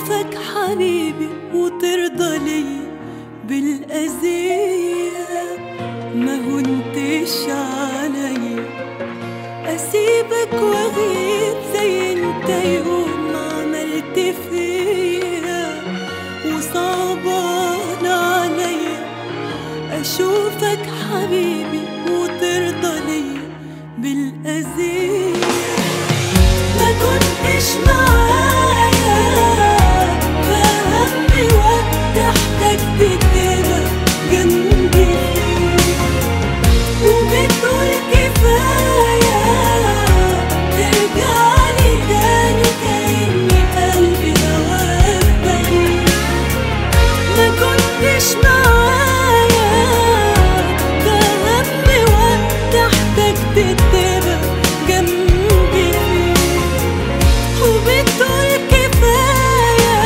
أشوفك حبيبي وترضى ليا بالأذية، ما هنتش عليا أسيبك وأغيب زي انت يوم ما عملت فيا، وصعبان عليا أشوفك حبيبي وترضى ليا بالأذية. ما كنتش معايا فهمني وقت احتجت تبقى جنبي فيه، وبتقول كفاية ترجعلي تاني كأني قلبي هواك بريء. ما كنتش معايا فهمني وقت احتجت تبقى جنبي فيه، وبتقول كفاية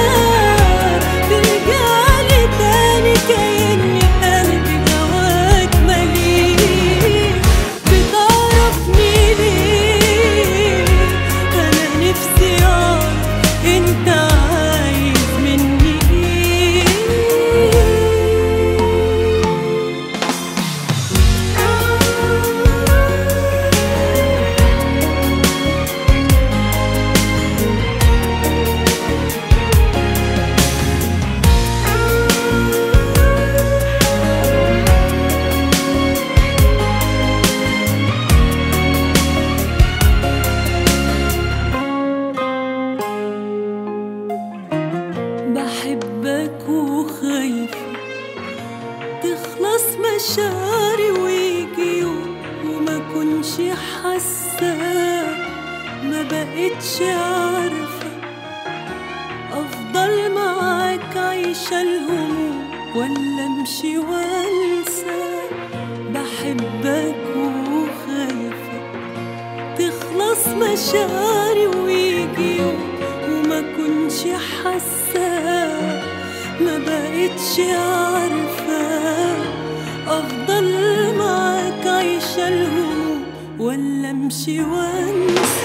ترجعلي تاني كأني قلبي هواك مليء. بتعرفني ليه؟ أنا نفسي أعرف أنت عايز مني إيه. بحبك وخايفة تخلص مشاعري ويجي يوم وما كنش حاسة، ما بقتش عارفة أفضل معاك عايشة الهموم ولا أمشي وأنسى. بحبك وخايفة تخلص مشاعري ويجي يوم وما كنش حاسة، ما بقتش عارفة أفضل معاك عايشة الهموم ولا أمشي وأنسى.